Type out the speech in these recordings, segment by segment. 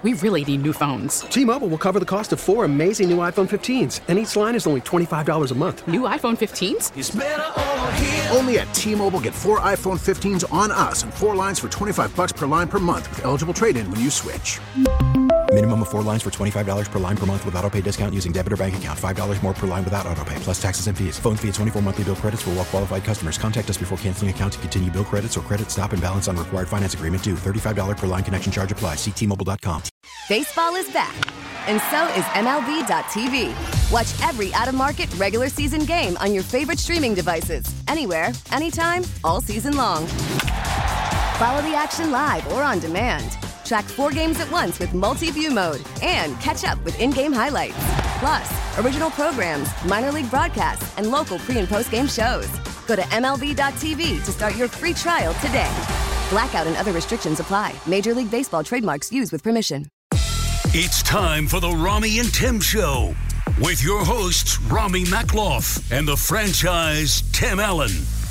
We really need new phones. T-Mobile will cover the cost of 4 amazing new iPhone 15s, and each line is only $25 a month. New iPhone 15s? It's better over here. Only at T-Mobile, get 4 iPhone 15s on us and 4 lines for $25 per line per month with eligible trade-in when you switch. Minimum of 4 lines for $25 per line per month with autopay discount using debit or bank account. $5 more per line without autopay, plus taxes and fees. Phone fee at 24 monthly bill credits for well-qualified customers. Contact us before canceling account to continue bill credits or credit stop and balance on required finance agreement due. $35 per line connection charge applies. See T-Mobile.com. Baseball is back, and so is MLB.tv. Watch every out-of-market regular season game on your favorite streaming devices, anywhere, anytime, all season long. Follow the action live or on demand. Track 4 games at once with multi-view mode and catch up with in-game highlights. Plus, original programs, minor league broadcasts, and local pre- and post-game shows. Go to MLB.tv to start your free trial today. Blackout and other restrictions apply. Major League Baseball trademarks used with permission. It's time for the Rami and Tim Show with your hosts, Rami Makloff and the franchise, Tim Allen.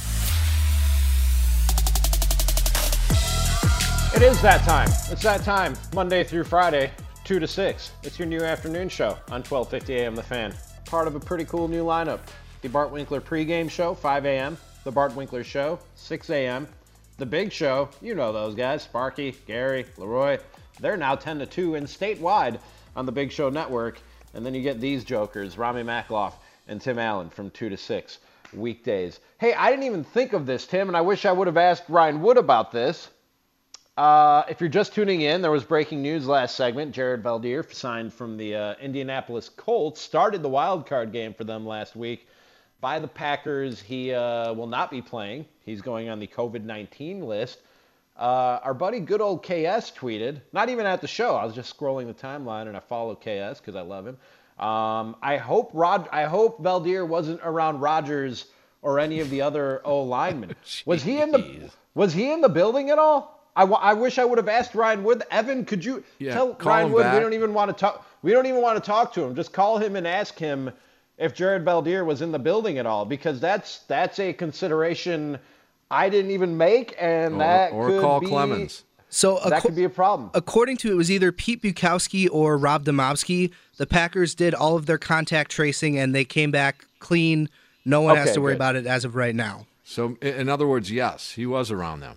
It is that time. It's that time. Monday through Friday, 2 to 6. It's your new afternoon show on 1250 AM The Fan. Part of a pretty cool new lineup. The Bart Winkler pregame show, 5 a.m. The Bart Winkler show, 6 a.m. The Big Show, you know those guys. Sparky, Gary, Leroy. They're now 10 to 2 and statewide on the Big Show Network. And then you get these jokers, Rami Makloff and Tim Allen from 2 to 6 weekdays. Hey, I didn't even think of this, Tim, and I wish I would have asked Ryan Wood about this. If you're just tuning in, there was breaking news last segment. Jared Valdir, signed from the Indianapolis Colts, started the wild card game for them last week. By the Packers, he will not be playing. He's going on the COVID-19 list. Our buddy good old KS tweeted, not even at the show, I was just scrolling the timeline and I follow KS because I love him. I hope Valdir wasn't around Rodgers or any of the other O-linemen. Was he in the building at all? I wish I would have asked Ryan Wood. Evan, could you tell Ryan Wood back. We don't even want to talk to him. Just call him and ask him if Jared Valdir was in the building at all, because that's a consideration I didn't even make, and that could call be Clemens. So that could be a problem. According to, it was either Pete Bukowski or Rob Domofsky, the Packers did all of their contact tracing and they came back clean. No one has to worry about it as of right now. So in other words, yes, he was around them.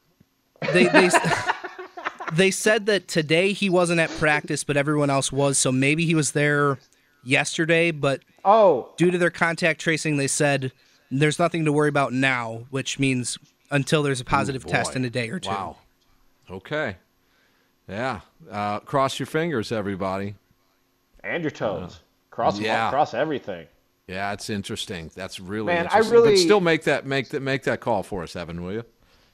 They said that today he wasn't at practice, but everyone else was. So maybe he was there yesterday, but due to their contact tracing, they said there's nothing to worry about now, which means until there's a positive test in a day or two. Wow. Okay. Yeah. Cross your fingers, everybody. And your toes. Cross everything. Yeah, it's interesting. That's really Man, interesting. But still make that call for us, Evan, will you?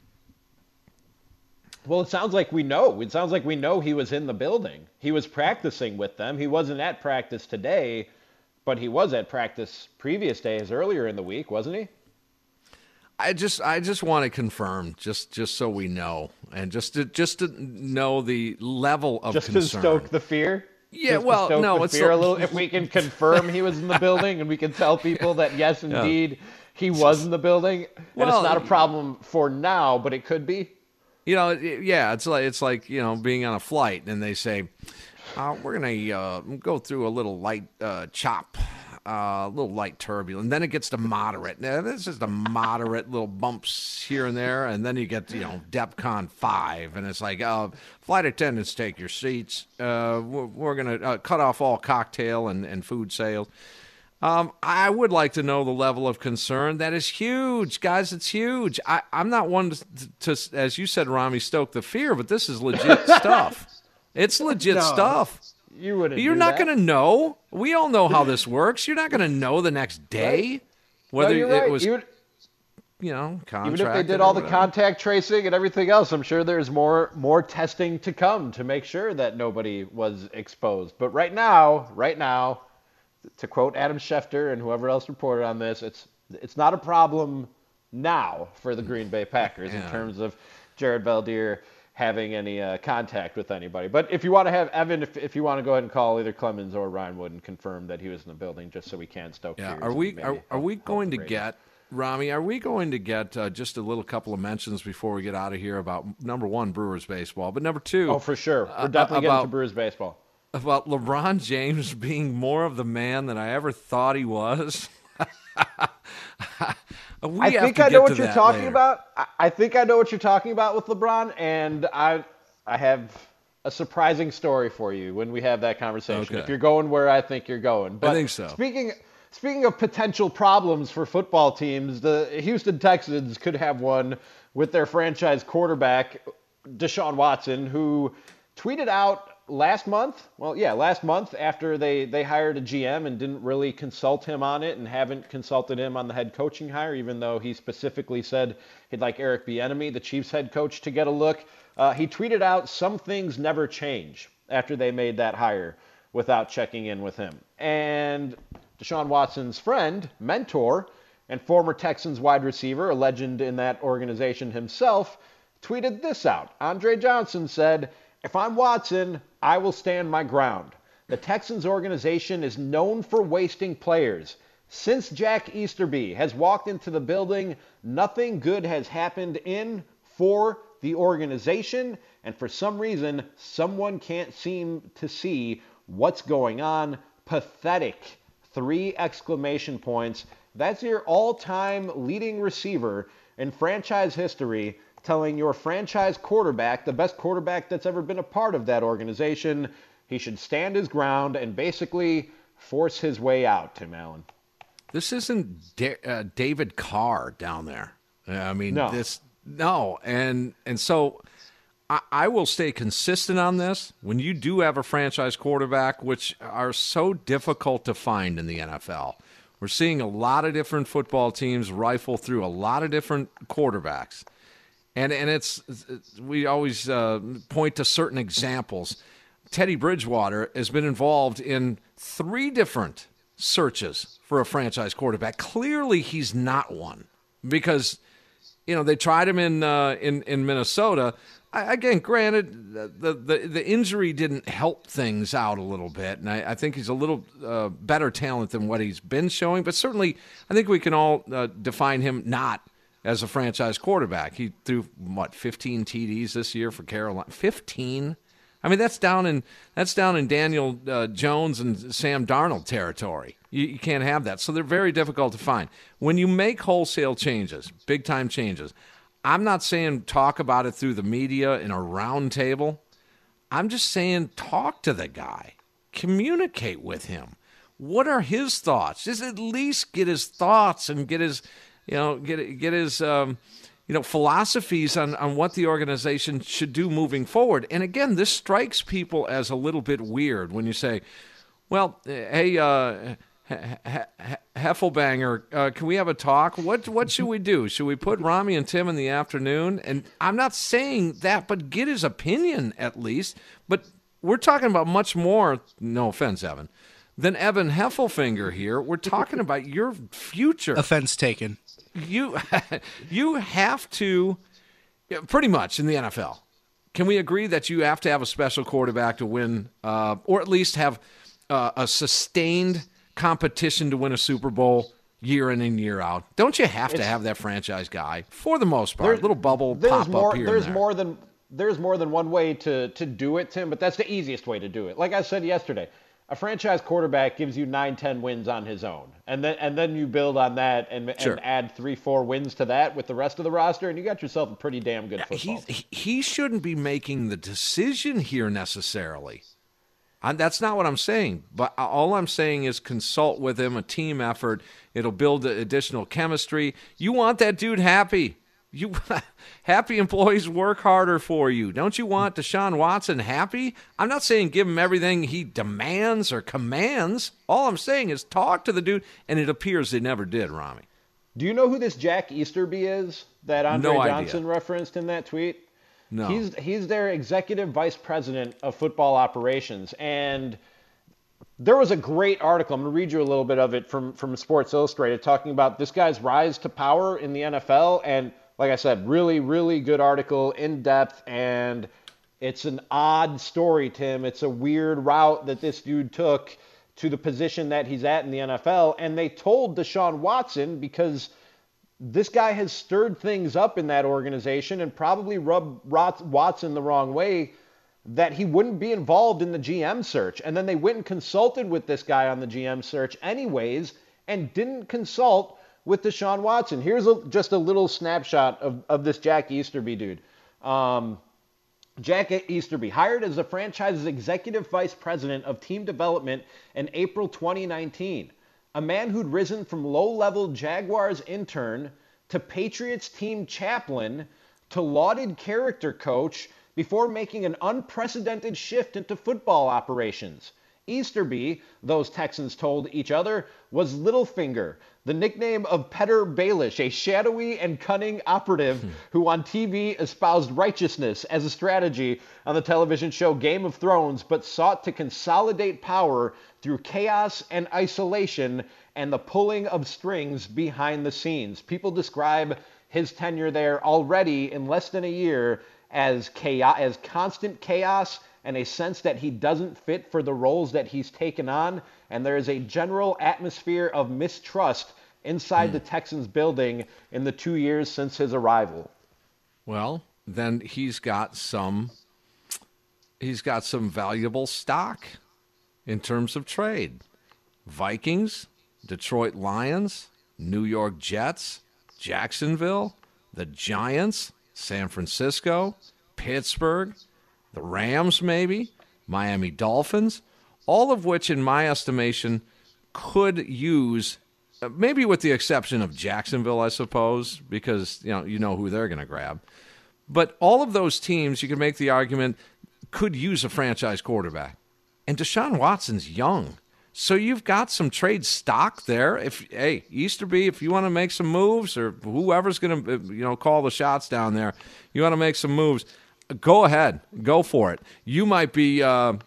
Well, it sounds like we know. It sounds like we know he was in the building. He was practicing with them. He wasn't at practice today, but he was at practice previous days earlier in the week, wasn't he? I just want to confirm, just so we know, and just to know the level of concern. Just to stoke the fear? Yeah, just well, no, it's a little. If we can confirm he was in the building, and we can tell people that yes, indeed, he was in the building, and it's not a problem for now, but it could be. You know, it's like being on a flight, and they say, we're gonna go through a little light chop. A little light turbulence, then it gets to moderate. Now, this is the moderate little bumps here and there, and then you get DEFCON 5, and it's like, flight attendants, take your seats. We're going to cut off all cocktail and food sales. I would like to know the level of concern. That is huge, guys. It's huge. I'm not one to, as you said, Rami, stoke the fear, but this is legit stuff. It's legit stuff. You're not going to know. We all know how this works. You're not going to know the next day whether it was, contract. Even if they did all the contact tracing and everything else, I'm sure there's more testing to come to make sure that nobody was exposed. But right now, to quote Adam Schefter and whoever else reported on this, it's not a problem now for the Green Bay Packers in terms of Jared Valdir having any contact with anybody. But if you want to have Evan, if you want to go ahead and call either Clemens or Ryan Wood and confirm that he was in the building, just so we can stoke fears. Are we going to get Rami, are we going to get just a little couple of mentions before we get out of here about, number one, Brewers baseball, but number two... Oh, for sure. We're definitely getting to Brewers baseball. About LeBron James being more of the man than I ever thought he was? I think I know what you're talking about. I think I know what you're talking about with LeBron, and I have a surprising story for you when we have that conversation. Okay. If you're going where I think you're going. But I think so. Speaking of potential problems for football teams, the Houston Texans could have one with their franchise quarterback, Deshaun Watson, who tweeted out last month after they hired a GM and didn't really consult him on it and haven't consulted him on the head coaching hire, even though he specifically said he'd like Eric Bieniemy, the Chiefs head coach, to get a look. He tweeted out, "Some things never change," after they made that hire without checking in with him. And Deshaun Watson's friend, mentor, and former Texans wide receiver, a legend in that organization himself, tweeted this out. Andre Johnson said, "If I'm Watson, I will stand my ground. The Texans organization is known for wasting players. Since Jack Easterby has walked into the building, nothing good has happened for the organization, and for some reason, someone can't seem to see what's going on. Pathetic." 3 exclamation points. That's your all-time leading receiver in franchise history telling your franchise quarterback, the best quarterback that's ever been a part of that organization, he should stand his ground and basically force his way out, Tim Allen. This isn't David Carr down there. I mean, no. And so I will stay consistent on this. When you do have a franchise quarterback, which are so difficult to find in the NFL, we're seeing a lot of different football teams rifle through a lot of different quarterbacks. And we always point to certain examples. Teddy Bridgewater has been involved in 3 different searches for a franchise quarterback. Clearly, he's not one because, they tried him in Minnesota. Again, granted, the injury didn't help things out a little bit, and I think he's a little better talent than what he's been showing. But certainly, I think we can all define him not as a franchise quarterback. He threw, 15 TDs this year for Carolina? 15? I mean, that's down in Daniel Jones and Sam Darnold territory. You can't have that. So they're very difficult to find. When you make wholesale changes, big-time changes, I'm not saying talk about it through the media in a round table. I'm just saying talk to the guy. Communicate with him. What are his thoughts? Just at least get his thoughts and get his philosophies on what the organization should do moving forward. And again, this strikes people as a little bit weird when you say, well, hey, Heffelbanger, can we have a talk? What should we do? Should we put Rami and Tim in the afternoon? And I'm not saying that, but get his opinion at least. But we're talking about much more, no offense, Evan, than Evan Heffelfinger here. We're talking about your future. Offense taken. You have to, pretty much in the NFL, can we agree that you have to have a special quarterback to win, or at least have a sustained competition to win a Super Bowl year in and year out? Don't you have to have that franchise guy for the most part? A little bubble pop up here and there. There's more than one way to do it, Tim, but that's the easiest way to do it. Like I said yesterday, a franchise quarterback gives you 9-10 wins on his own, and then you build on that and add 3-4 wins to that with the rest of the roster, and you got yourself a pretty damn good football. He shouldn't be making the decision here necessarily. That's not what I'm saying, but all I'm saying is consult with him, a team effort. It'll build additional chemistry. You want that dude happy. Happy employees work harder for you. Don't you want Deshaun Watson happy? I'm not saying give him everything he demands or commands. All I'm saying is talk to the dude, and it appears they never did, Rami. Do you know who this Jack Easterby is that Andre Johnson referenced in that tweet? No. He's their executive vice president of football operations, and there was a great article. I'm going to read you a little bit of it from Sports Illustrated talking about this guy's rise to power in the NFL, and like I said, really, really good article, in depth, and it's an odd story, Tim. It's a weird route that this dude took to the position that he's at in the NFL, and they told Deshaun Watson, because this guy has stirred things up in that organization and probably rubbed Watson the wrong way that he wouldn't be involved in the GM search. And then they went and consulted with this guy on the GM search anyways and didn't consult with Deshaun Watson. Here's just a little snapshot of this Jack Easterby dude. Jack Easterby, hired as the franchise's executive vice president of team development in April 2019. A man who'd risen from low-level Jaguars intern to Patriots team chaplain to lauded character coach before making an unprecedented shift into football operations. Easterby, those Texans told each other, was Littlefinger, the nickname of Petter Baelish, a shadowy and cunning operative who on TV espoused righteousness as a strategy on the television show Game of Thrones, but sought to consolidate power through chaos and isolation and the pulling of strings behind the scenes. People describe his tenure there already in less than a year as constant chaos and a sense that he doesn't fit for the roles that he's taken on, and there is a general atmosphere of mistrust inside the Texans building in the 2 years since his arrival. Well, then he's got some valuable stock in terms of trade. Vikings, Detroit Lions, New York Jets, Jacksonville, the Giants, San Francisco, Pittsburgh, the Rams maybe, Miami Dolphins, all of which, in my estimation, could use, maybe with the exception of Jacksonville, I suppose, because you know who they're going to grab. But all of those teams, you can make the argument, could use a franchise quarterback. And Deshaun Watson's young. So you've got some trade stock there. Easterby, if you want to make some moves, or whoever's going to call the shots down there, you want to make some moves, go ahead, go for it. You might be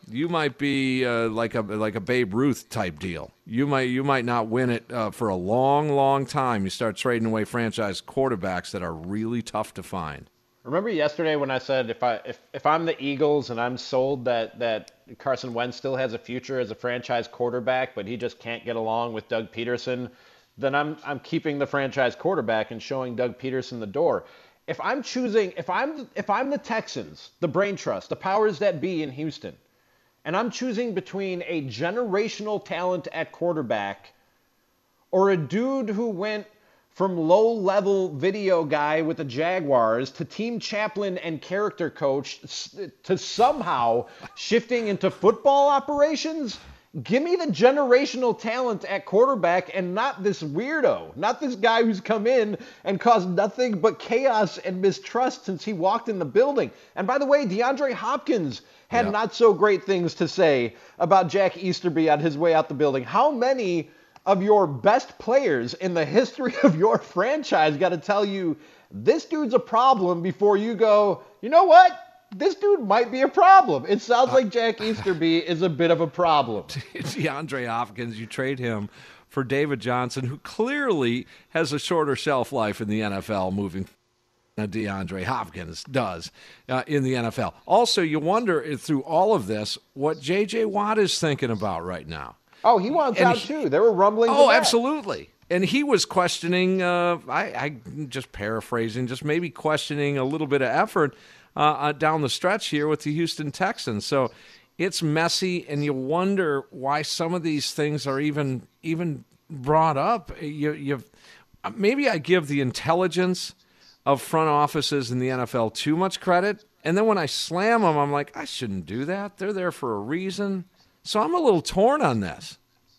like a Babe Ruth type deal. You might not win it for a long, long time. You start trading away franchise quarterbacks that are really tough to find. Remember yesterday when I said if I'm the Eagles and I'm sold that Carson Wentz still has a future as a franchise quarterback, but he just can't get along with Doug Peterson, then I'm keeping the franchise quarterback and showing Doug Peterson the door. If I'm the Texans, the brain trust, the powers that be in Houston, and I'm choosing between a generational talent at quarterback or a dude who went from low-level video guy with the Jaguars to team chaplain and character coach to somehow shifting into football operations, give me the generational talent at quarterback and not this weirdo, not this guy who's come in and caused nothing but chaos and mistrust since he walked in the building. And by the way, DeAndre Hopkins had not so great things to say about Jack Easterby on his way out the building. How many of your best players in the history of your franchise got to tell you this dude's a problem before you go, you know what? This dude might be a problem. It sounds like Jack Easterby is a bit of a problem. DeAndre Hopkins, you trade him for David Johnson, who clearly has a shorter shelf life in the NFL moving than DeAndre Hopkins does in the NFL. Also, you wonder through all of this what J.J. Watt is thinking about right now. Oh, he wants out too. There were rumblings. Oh, absolutely. And he was questioning, I just paraphrasing, just maybe questioning a little bit of effort down the stretch here with the Houston Texans. So it's messy, and you wonder why some of these things are even brought up. Maybe I give the intelligence of front offices in the NFL too much credit, and then when I slam them, I'm like, I shouldn't do that. They're there for a reason. So I'm a little torn on this.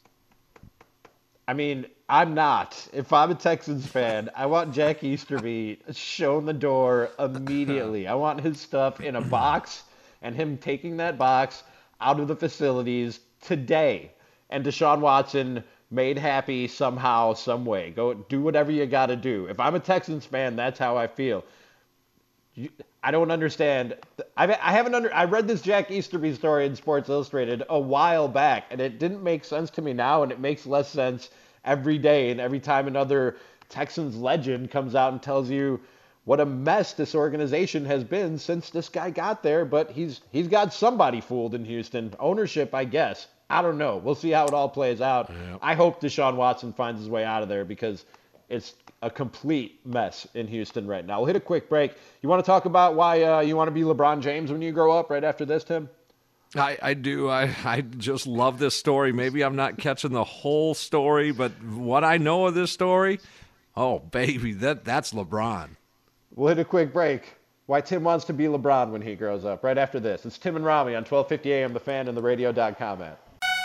I mean, I'm not. If I'm a Texans fan, I want Jack Easterby shown the door immediately. I want his stuff in a box and him taking that box out of the facilities today. And Deshaun Watson made happy somehow, some way. Go do whatever you got to do. If I'm a Texans fan, that's how I feel. I don't understand. I read this Jack Easterby story in Sports Illustrated a while back, and it didn't make sense to me now, and it makes less sense every day. And every time another Texans legend comes out and tells you what a mess this organization has been since this guy got there, but he's got somebody fooled in Houston. Ownership, I guess. I don't know. We'll see how it all plays out. Yep. I hope Deshaun Watson finds his way out of there because It's a complete mess in Houston right now. We'll hit a quick break. You want to talk about why you want to be LeBron James when you grow up right after this, Tim? I do. I just love this story. Maybe I'm not catching the whole story, but what I know of this story, oh, baby, that's LeBron. We'll hit a quick break. Why Tim wants to be LeBron when he grows up. Right after this. It's Tim and Rami on 1250 AM, The Fan, and the radio.com app.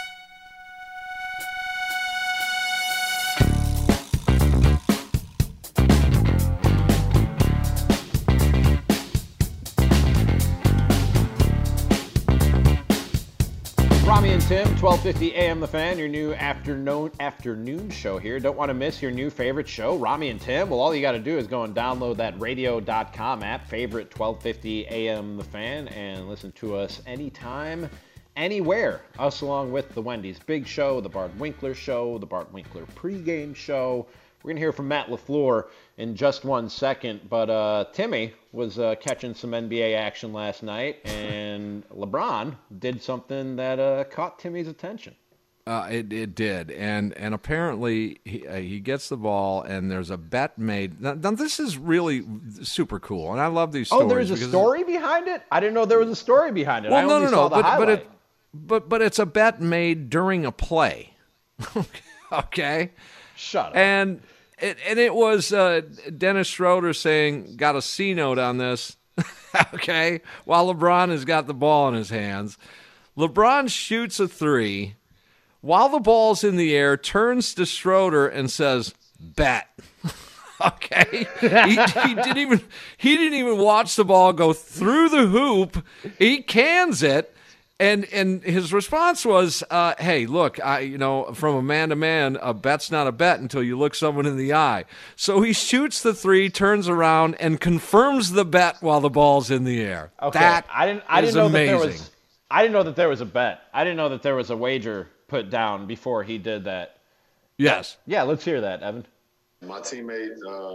Rami and Tim, 1250 AM The Fan, your new afternoon show here. Don't want to miss your new favorite show, Rami and Tim? Well, all you got to do is go and download that radio.com app, favorite 1250 AM The Fan, and listen to us anytime, anywhere. Us along with the Wendy's Big Show, the Bart Winkler Show, the Bart Winkler pregame show. We're going to hear from Matt LaFleur in just 1 second, but Timmy was catching some NBA action last night, and LeBron did something that caught Timmy's attention. It did, and apparently he gets the ball, and there's a bet made. Now this is really super cool, and I love these stories. Oh, there's a story behind it? I didn't know there was a story behind it. Well, I only saw the highlight. But it's a bet made during a play. Okay. Shut up. And it was Dennis Schroeder saying, got a C note on this, okay, while LeBron has got the ball in his hands. LeBron shoots a three while the ball's in the air, turns to Schroeder and says, bet. Okay. He didn't even watch the ball go through the hoop. He cans it. And his response was, hey, look, from a man to man, a bet's not a bet until you look someone in the eye. So he shoots the three, turns around, and confirms the bet while the ball's in the air. Okay. That I didn't know amazing. I didn't know that there was a bet. I didn't know that there was a wager put down before he did that. Yes. Yeah, let's hear that, Evan. My teammate,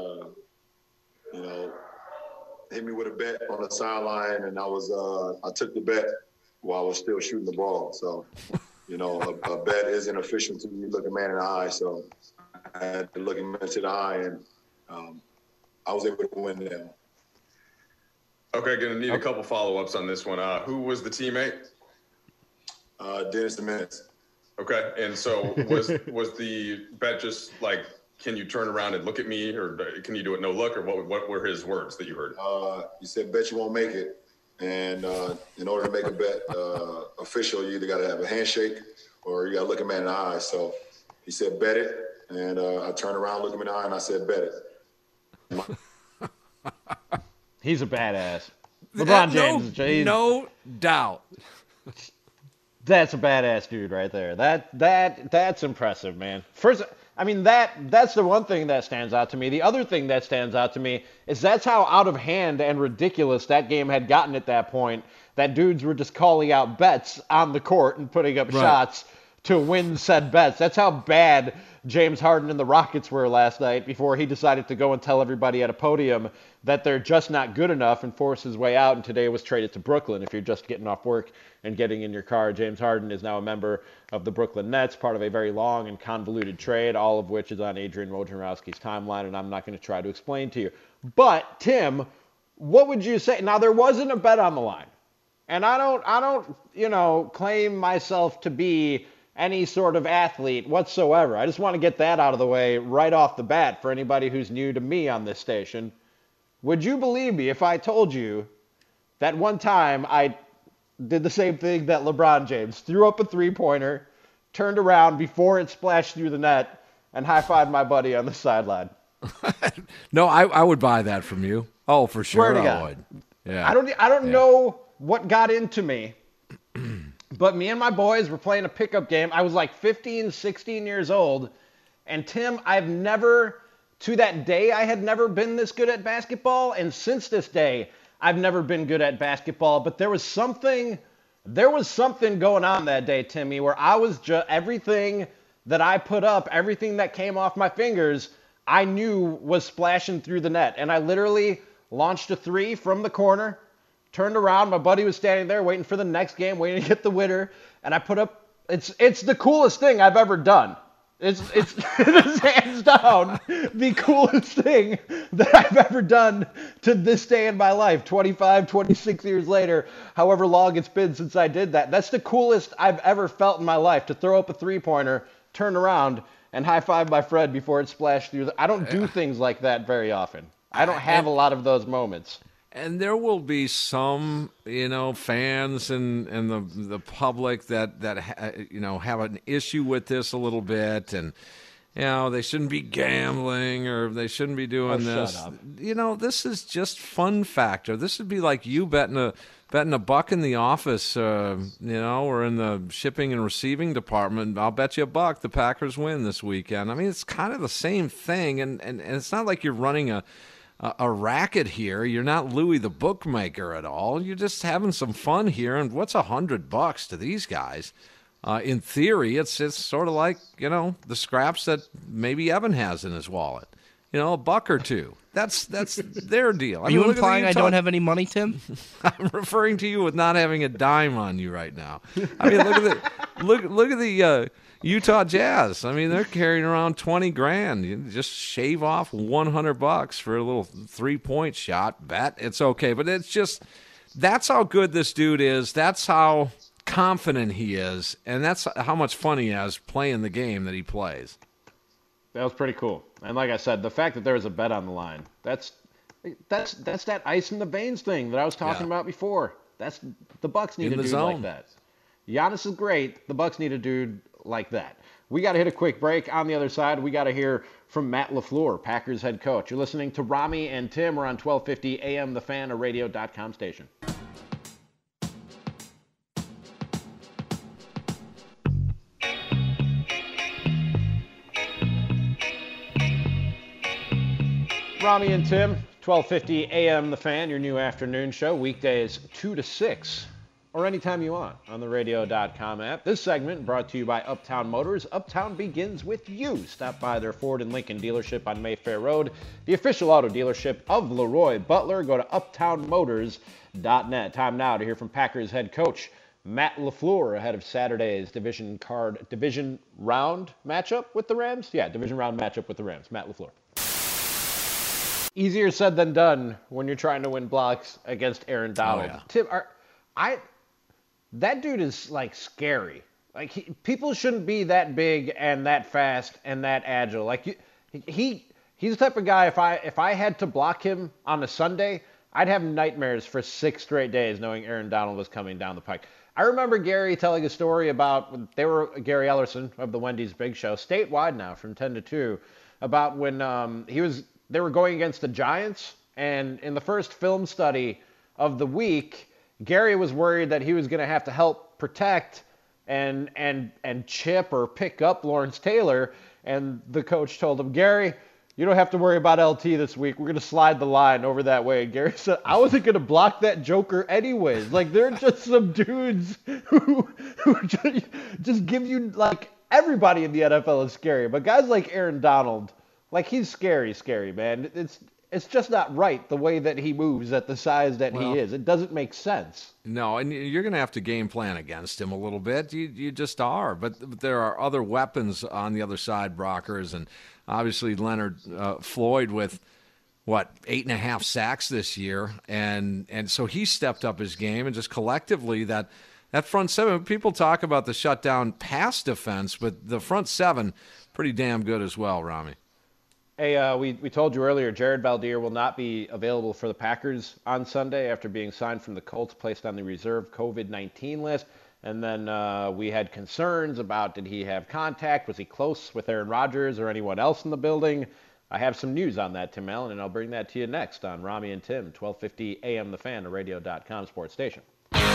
hit me with a bet on the sideline, and I took the bet while I was still shooting the ball. So, a bet isn't official until you look a man in the eye. So I had to look him into the eye, and I was able to win them. Okay, going to need a couple follow-ups on this one. Who was the teammate? Dennis Jimenez. Okay, and so was the bet just like, can you turn around and look at me, or can you do it no look, or what were his words that you heard? He said, bet you won't make it. And in order to make a bet official, you either got to have a handshake or you got to look a man in the eye. So he said, bet it. And I turned around, looked him in the eye, and I said, bet it. He's a badass. LeBron James. No doubt. That's a badass dude right there. That's impressive, man. First, I mean, that's the one thing that stands out to me. The other thing that stands out to me is that's how out of hand and ridiculous that game had gotten at that point, that dudes were just calling out bets on the court and putting up shots to win said bets. That's how bad James Harden and the Rockets were last night before he decided to go and tell everybody at a podium that they're just not good enough and force his way out, and today was traded to Brooklyn. If you're just getting off work and getting in your car, James Harden is now a member of the Brooklyn Nets, part of a very long and convoluted trade, all of which is on Adrian Wojnarowski's timeline, and I'm not going to try to explain to you. But, Tim, what would you say? Now, there wasn't a bet on the line, and I don't claim myself to be any sort of athlete whatsoever. I just want to get that out of the way right off the bat for anybody who's new to me on this station. Would you believe me if I told you that one time I did the same thing that LeBron James, threw up a three-pointer, turned around before it splashed through the net, and high-fived my buddy on the sideline? No, I would buy that from you. Oh, for sure. Swear to God. Would. Yeah. I don't know what got into me, but me and my boys were playing a pickup game. I was like 15, 16 years old, and Tim, to that day, I had never been this good at basketball, and since this day, I've never been good at basketball, but there was something going on that day, Timmy, where I was just, everything that I put up, everything that came off my fingers, I knew was splashing through the net, and I literally launched a three from the corner, turned around, my buddy was standing there waiting for the next game, waiting to get the winner, and I put up, it's the coolest thing I've ever done. It's hands down the coolest thing that I've ever done to this day in my life, 25, 26 years later, however long it's been since I did that. That's the coolest I've ever felt in my life, to throw up a three-pointer, turn around, and high-five my friend before it splashed through. I don't do things like that very often. I don't have a lot of those moments. And there will be some, fans and the public that have an issue with this a little bit, and they shouldn't be gambling or they shouldn't be doing this. Shut up. This is just fun factor. This would be like you betting a buck in the office, or in the shipping and receiving department. I'll bet you $1 the Packers win this weekend. I mean, it's kind of the same thing, and it's not like you're running a racket here. You're not Louis the bookmaker at all. You're just having some fun here. And what's $100 to these guys? In theory, it's sort of like, the scraps that maybe Evan has in his wallet. $1 or $2. That's their deal. Are you implying I don't have any money, Tim? I'm referring to you with not having a dime on you right now. I mean, look at the Utah Jazz. I mean, they're carrying around $20,000. You just shave off $100 for a little 3-point shot. Bet it's okay, but it's just that's how good this dude is. That's how confident he is, and that's how much fun he has playing the game that he plays. That was pretty cool. And like I said, the fact that there was a bet on the line, that's that ice in the veins thing that I was talking about before. That's the Bucks need a dude like that. Giannis is great. The Bucks need a dude like that. We got to hit a quick break. On the other side, we got to hear from Matt LaFleur, Packers head coach. You're listening to Rami and Tim. We're on 1250 AM The Fan, a radio.com station. Rami and Tim, 1250 AM The Fan, your new afternoon show, weekdays 2 to 6, or anytime you want on the radio.com app. This segment brought to you by Uptown Motors. Uptown begins with you. Stop by their Ford and Lincoln dealership on Mayfair Road, the official auto dealership of Leroy Butler. Go to uptownmotors.net. Time now to hear from Packers head coach Matt LaFleur ahead of Saturday's division round matchup with the Rams. Yeah, division round matchup with the Rams. Matt LaFleur. Easier said than done when you're trying to win blocks against Aaron Donald. Oh, yeah. Tim, that dude is like scary. Like people shouldn't be that big and that fast and that agile. Like he's the type of guy. If I had to block him on a Sunday, I'd have nightmares for 6 straight days knowing Aaron Donald was coming down the pike. I remember Gary telling a story about Gary Ellerson of the Wendy's Big Show, statewide now from 10 to 2, about when they were going against the Giants, and in the first film study of the week, Gary was worried that he was going to have to help protect and chip or pick up Lawrence Taylor, and the coach told him, Gary, you don't have to worry about LT this week. We're going to slide the line over that way. And Gary said, I wasn't going to block that joker anyways. Like, they're just some dudes who just give you, like, everybody in the NFL is scary. But guys like Aaron Donald, like, he's scary, man. It's just not right the way that he moves at the size that he is. It doesn't make sense. No, and you're going to have to game plan against him a little bit. You just are. But there are other weapons on the other side, Brockers, and obviously Leonard Floyd with, 8.5 sacks this year. And so he stepped up his game, and just collectively that front seven, people talk about the shutdown pass defense, but the front seven, pretty damn good as well, Rami. Hey, we told you earlier, Jared Valdir will not be available for the Packers on Sunday after being signed from the Colts, placed on the reserve COVID-19 list. And then we had concerns about, did he have contact? Was he close with Aaron Rodgers or anyone else in the building? I have some news on that, Tim Allen, and I'll bring that to you next on Rami and Tim, 1250 AM The Fan, a radio.com sports station.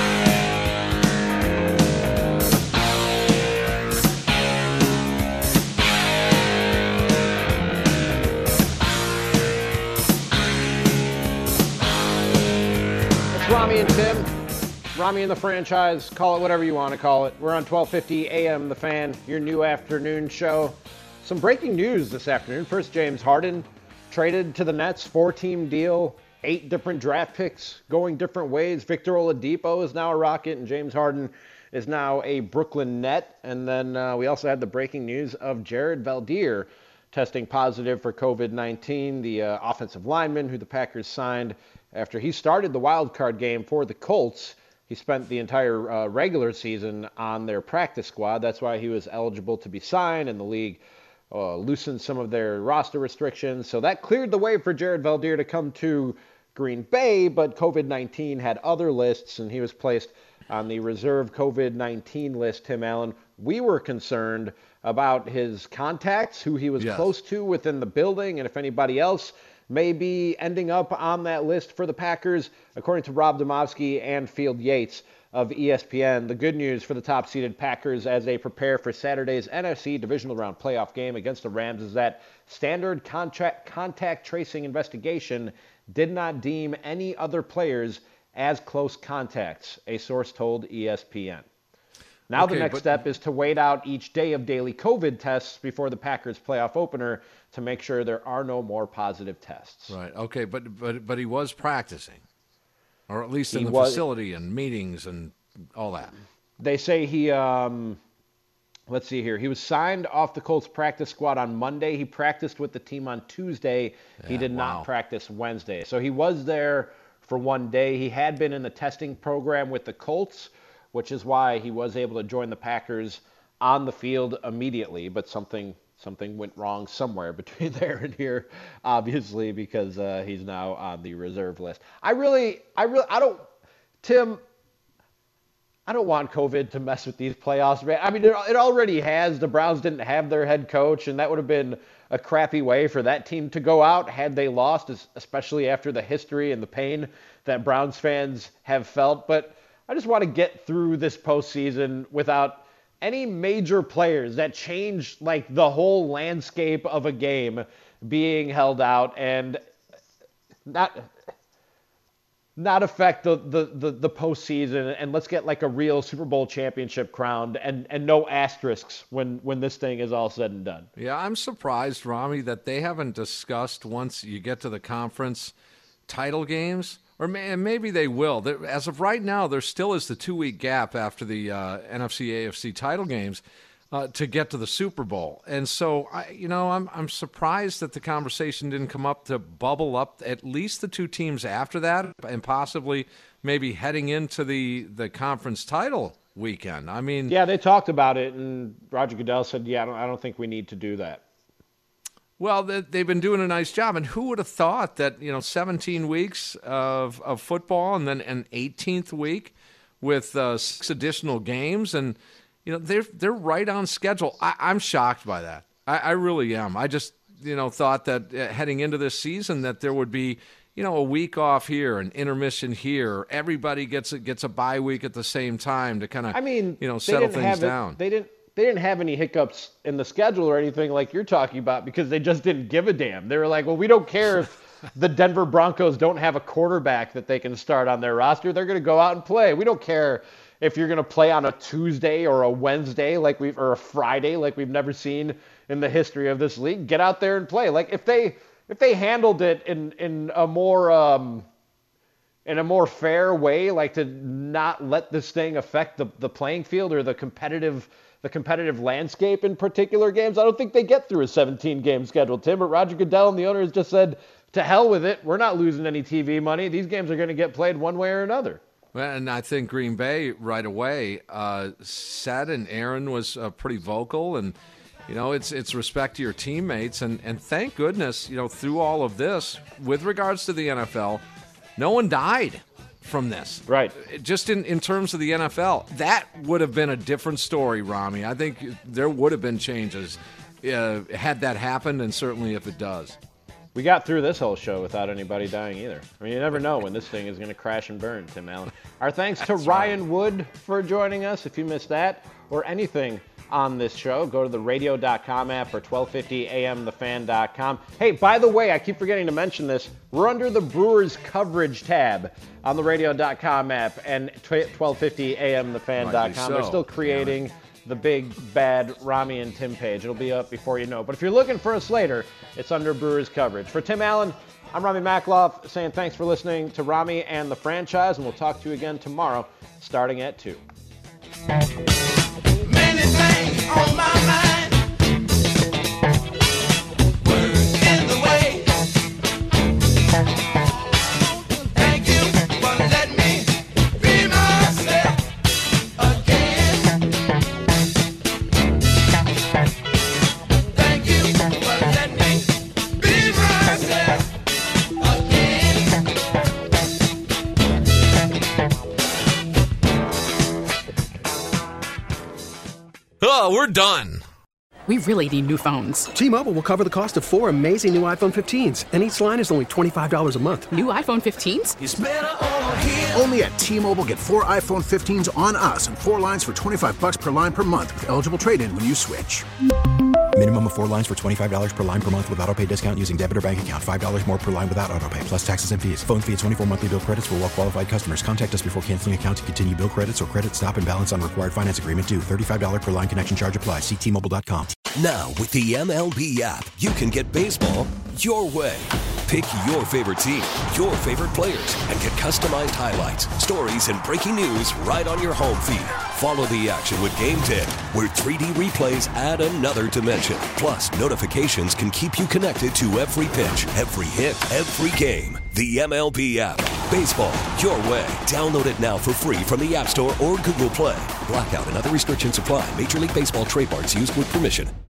Rami and Tim, Rami and the franchise, call it whatever you want to call it. We're on 1250 AM The Fan, your new afternoon show. Some breaking news this afternoon. First, James Harden traded to the Nets, 4-team deal, 8 different draft picks going different ways. Victor Oladipo is now a Rocket, and James Harden is now a Brooklyn Net. And then we also had the breaking news of Jared Valdir testing positive for COVID-19, the offensive lineman who the Packers signed after he started the wild card game for the Colts. He spent the entire regular season on their practice squad. That's why he was eligible to be signed, and the league loosened some of their roster restrictions. So that cleared the way for Jared Valdir to come to Green Bay, but COVID-19 had other lists, and he was placed on the reserve COVID-19 list, Tim Allen. We were concerned about his contacts, who he was close to within the building, and if anybody else may be ending up on that list for the Packers, according to Rob Demovsky and Field Yates of ESPN. The good news for the top-seeded Packers as they prepare for Saturday's NFC divisional round playoff game against the Rams is that standard contact tracing investigation did not deem any other players as close contacts, a source told ESPN. Now the next step is to wait out each day of daily COVID tests before the Packers playoff opener to make sure there are no more positive tests. Right. Okay, but he was practicing, or at least in the facility and meetings and all that. They say he, let's see here. He was signed off the Colts practice squad on Monday. He practiced with the team on Tuesday. He did not practice Wednesday. So he was there for one day. He had been in the testing program with the Colts, which is why he was able to join the Packers on the field immediately. But something went wrong somewhere between there and here, obviously, because he's now on the reserve list. I don't, Tim, I don't want COVID to mess with these playoffs, man. I mean, it already has. The Browns didn't have their head coach, and that would have been a crappy way for that team to go out had they lost, especially after the history and the pain that Browns fans have felt. But I just want to get through this postseason without any major players that change like the whole landscape of a game being held out and not affect the postseason, and let's get like a real Super Bowl championship crowned and no asterisks when this thing is all said and done. Yeah, I'm surprised, Rami, that they haven't discussed once you get to the conference title games. Or maybe they will. As of right now, there still is the 2-week gap after the NFC, AFC title games to get to the Super Bowl. And so, I'm surprised that the conversation didn't come up to bubble up at least the two teams after that and possibly maybe heading into the conference title weekend. I mean... Yeah, they talked about it, and Roger Goodell said, I don't think we need to do that. Well, they've been doing a nice job, and who would have thought that 17 weeks of football and then an 18th week with 6 additional games, and they're right on schedule. I'm shocked by that. I really am. I just thought that heading into this season that there would be a week off here, an intermission here. Everybody gets a bye week at the same time to kind of settle things down. They didn't have any hiccups in the schedule or anything like you're talking about because they just didn't give a damn. They were like, well, we don't care if the Denver Broncos don't have a quarterback that they can start on their roster. They're going to go out and play. We don't care if you're going to play on a Tuesday or a Wednesday or a Friday like we've never seen in the history of this league. Get out there and play. Like if they handled it in a more fair way, like to not let this thing affect the playing field or the competitive landscape in particular games, I don't think they get through a 17-game schedule, Tim. But Roger Goodell and the owners just said, to hell with it. We're not losing any TV money. These games are going to get played one way or another. Well, and I think Green Bay right away said, and Aaron was pretty vocal, and it's respect to your teammates, and thank goodness, through all of this, with regards to the NFL, no one died from this. Right. Just in terms of the NFL, that would have been a different story, Rami. I think there would have been changes had that happened, and certainly if it does. We got through this whole show without anybody dying either. I mean, you never know when this thing is going to crash and burn, Tim Allen. Our thanks to Ryan Wood for joining us. If you missed that or anything on this show, go to the radio.com app or 1250amthefan.com. Hey, by the way, I keep forgetting to mention this. We're under the Brewers coverage tab on the radio.com app and 1250amthefan.com. They're still creating the big, bad Rami and Tim page. It'll be up before you know. But if you're looking for us later, it's under Brewers coverage. For Tim Allen, I'm Rami Makloff saying thanks for listening to Rami and the Franchise, and we'll talk to you again tomorrow starting at 2. Many things on my mind. Words in the way. Thank you for letting me be myself again. Thank you for letting me be myself again. Oh, we're done. We really need new phones. T-Mobile will cover the cost of 4 amazing new iPhone 15s, and each line is only $25 a month. New iPhone 15s? It's better over here. Only at T-Mobile, get 4 iPhone 15s on us and 4 lines for $25 per line per month with eligible trade-in when you switch. Minimum of 4 lines for $25 per line per month with autopay discount using debit or bank account. $5 more per line without autopay, plus taxes and fees. Phone fee at 24 monthly bill credits for well-qualified customers. Contact us before canceling account to continue bill credits or credit stop and balance on required finance agreement due. $35 per line connection charge applies. See T-Mobile.com. Now, with the MLB app, you can get baseball your way. Pick your favorite team, your favorite players, and get customized highlights, stories, and breaking news right on your home feed. Follow the action with Game Day, where 3D replays add another dimension. Plus, notifications can keep you connected to every pitch, every hit, every game. The MLB app. Baseball your way. Download it now for free from the App Store or Google Play. Blackout and other restrictions apply. Major League Baseball trademarks used with permission.